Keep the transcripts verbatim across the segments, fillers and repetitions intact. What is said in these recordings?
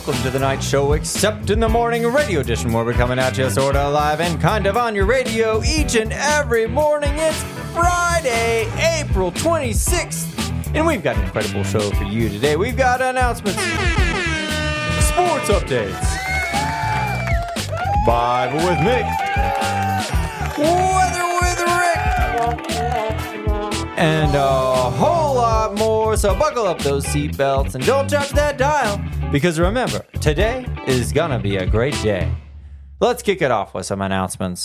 welcome to the night show, except in the morning radio edition, where we're coming at you sort of live and kind of on your radio each and every morning. It's Friday, April twenty-sixth, and we've got an incredible show for you today. We've got announcements, sports updates, Bible with Mick, weather with Rick, and a whole lot more. So buckle up those seatbelts and don't touch that dial, because remember, today is gonna be a great day. Let's kick it off with some announcements.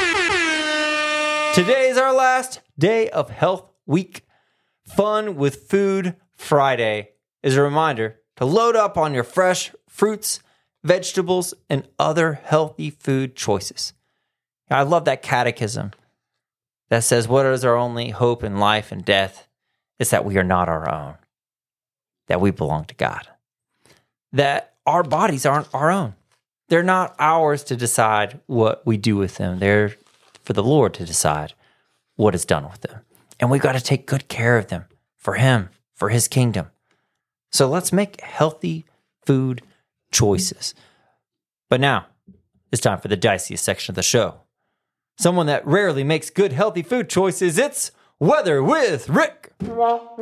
Today is our last day of Health Week. Fun with Food Friday is a reminder to load up on your fresh fruits, vegetables, and other healthy food choices. I love that catechism that says, what is our only hope in life and death? It's that we are not our own, that we belong to God, that our bodies aren't our own. They're not ours to decide what we do with them. They're for the Lord to decide what is done with them. And we've got to take good care of them for Him, for His kingdom. So let's make healthy food choices. But now, it's time for the diciest section of the show. Someone that rarely makes good, healthy food choices, it's Weather with Rick. Man,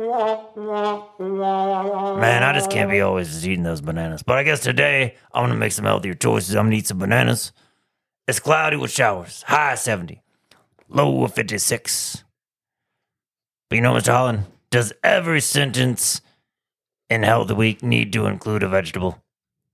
I just can't be always eating those bananas. But I guess today, I'm going to make some healthier choices. I'm going to eat some bananas. It's cloudy with showers. High seventy. Low of fifty-six. But you know, Mister Holland, does every sentence in Health Week need to include a vegetable?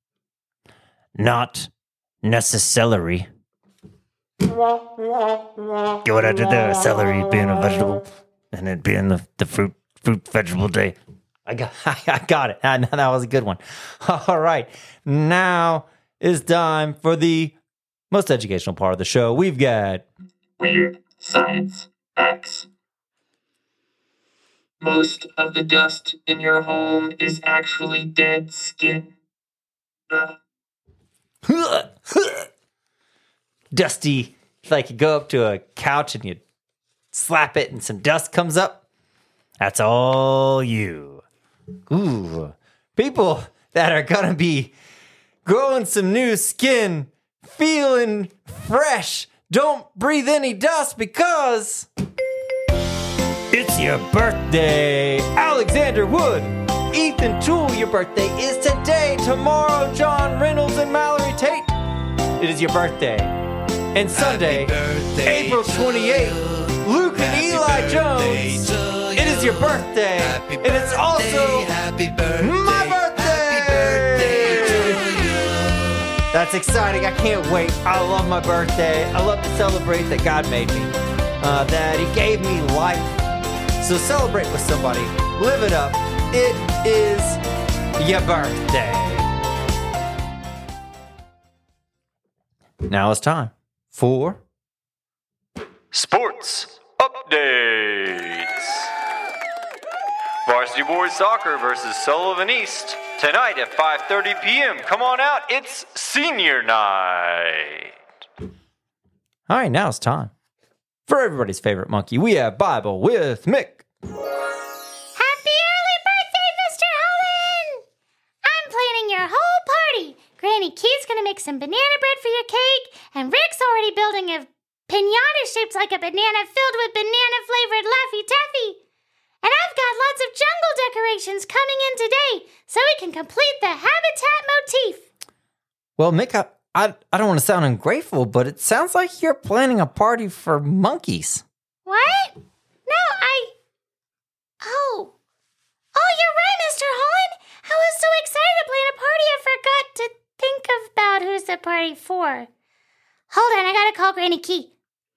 Not necessarily. Get what I did there? Celery being a vegetable, and it being the, the fruit fruit vegetable day. I got, I got it. That was a good one. All right, now it's time for the most educational part of the show. We've got Weird Science Facts. Most of the dust in your home is actually dead skin. Ugh. Dusty. It's like you go up to a couch and you slap it and some dust comes up. That's all you. Ooh. People that are going to be growing some new skin, feeling fresh, don't breathe any dust because it's your birthday. Alexander Wood, Ethan Toole, your birthday is today. Tomorrow, John Reynolds and Mallory Tate. It is your birthday. And Sunday, April twenty-eighth, Luke and Eli Jones. It is your birthday. And it's also my birthday. That's exciting. I can't wait. I love my birthday. I love to celebrate that God made me, uh, that He gave me life. So celebrate with somebody. Live it up. It is your birthday. Now it's time for Sports Updates. Varsity Boys Soccer versus Sullivan East tonight at five thirty p.m. Come on out. It's senior night. All right, now it's time for everybody's favorite monkey. We have Bible with Mick. Happy early birthday, Mister Holland! I'm planning your whole party. Granny Key's gonna make some banana bread for your cake, and Rick's already building a pinata shaped like a banana filled with banana-flavored Laffy Taffy. And I've got lots of jungle decorations coming in today, so we can complete the habitat motif. Well, Mick, I, I, I don't want to sound ungrateful, but it sounds like you're planning a party for monkeys. What? No, I... Oh. Oh, you're right, Mister Holland. I was so excited to plan a party, I forgot to think about who's the party for. Hold on, I gotta call Granny Key.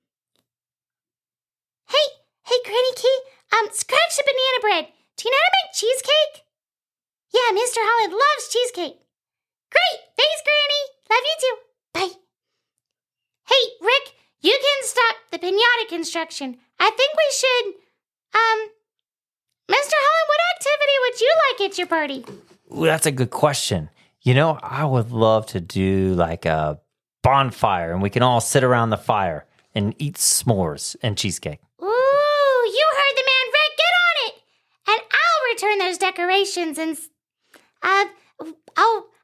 Hey, hey, Granny Key, um, scratch the banana bread. Do you know how to make cheesecake? Yeah, Mister Holland loves cheesecake. Great, thanks, Granny. Love you too. Bye. Hey, Rick, you can stop the pinata construction. I think we should, um, Mister Holland, what activity would you like at your party? Ooh, that's a good question. You know, I would love to do like a bonfire, and we can all sit around the fire and eat s'mores and cheesecake. Ooh, you heard the man, Rick. Get on it. And I'll return those decorations and, uh, I'll,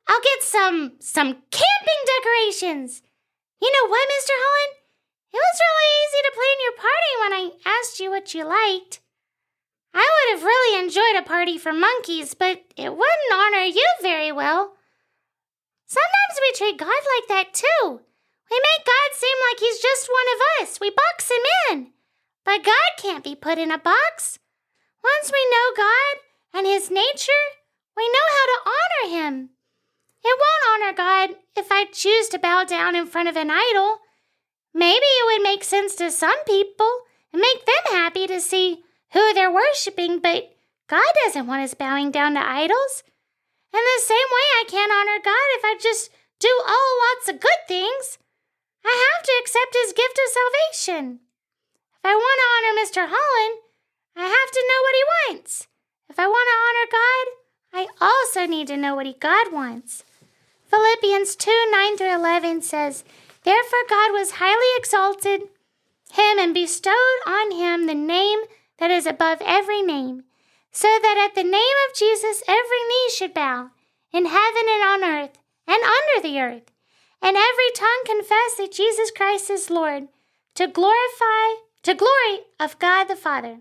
I'll get some some camping decorations. You know what, Mister Holland? It was really easy to plan your party when I asked you what you liked. I would have really enjoyed a party for monkeys, but it wouldn't honor you very well. Sometimes we treat God like that too. We make God seem like he's just one of us. We box him in. But God can't be put in a box. Once we know God and his nature, we know how to honor him. It won't honor God if I choose to bow down in front of an idol. Maybe it would make sense to some people and make them happy to see who they're worshiping, but God doesn't want us bowing down to idols. In the same way, I can't honor God if I just do all lots of good things. I have to accept his gift of salvation. If I want to honor Mister Holland, I have to know what he wants. If I want to honor God, I also need to know what he God wants. Philippians two, nine through eleven says, Therefore God was highly exalted him and bestowed on him the name that is above every name, so that at the name of Jesus every knee should bow, in heaven and on earth and under the earth, and every tongue confess that Jesus Christ is Lord, to glorify, to glory of God the Father.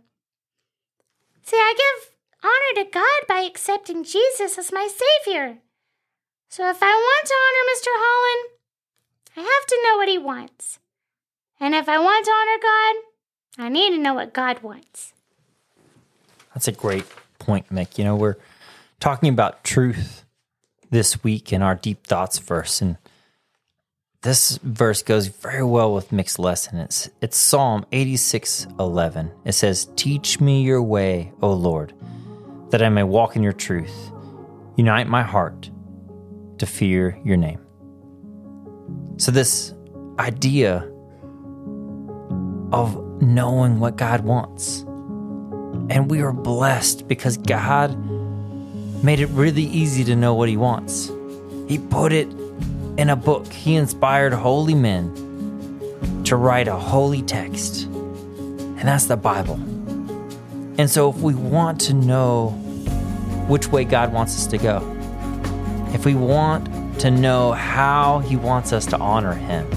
See, I give honor to God by accepting Jesus as my Savior. So if I want to honor Mister Holland, I have to know what he wants. And if I want to honor God, I need to know what God wants. That's a great point, Mick. You know, we're talking about truth this week in our Deep Thoughts verse, and this verse goes very well with Mick's lesson. It's, it's Psalm eighty-six eleven. It says, Teach me your way, O Lord, that I may walk in your truth. Unite my heart to fear your name. So this idea of knowing what God wants. And we are blessed because God made it really easy to know what he wants. He put it in a book. He inspired holy men to write a holy text. And that's the Bible. And so if we want to know which way God wants us to go, if we want to know how he wants us to honor him,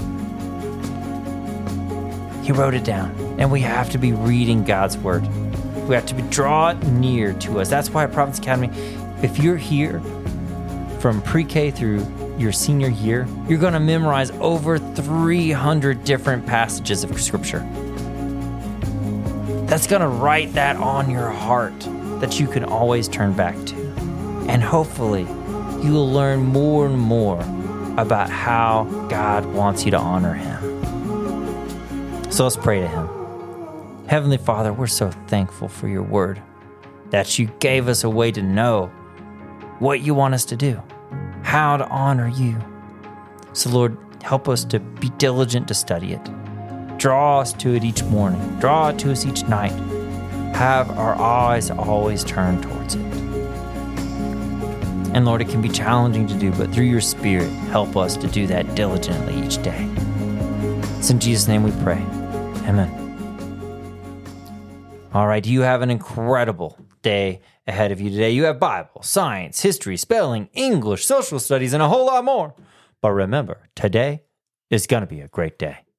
he wrote it down. And we have to be reading God's word. We have to be, draw it near to us. That's why at Providence Academy, if you're here from pre-K through your senior year, you're going to memorize over three hundred different passages of Scripture. That's going to write that on your heart that you can always turn back to. And hopefully, you will learn more and more about how God wants you to honor him. So let's pray to him. Heavenly Father, we're so thankful for your word, that you gave us a way to know what you want us to do, how to honor you. So Lord, help us to be diligent to study it. Draw us to it each morning. Draw it to us each night. Have our eyes always turned towards it. And Lord, it can be challenging to do, but through your Spirit, help us to do that diligently each day. It's in Jesus' name we pray. Amen. All right, you have an incredible day ahead of you today. You have Bible, science, history, spelling, English, social studies, and a whole lot more. But remember, today is going to be a great day.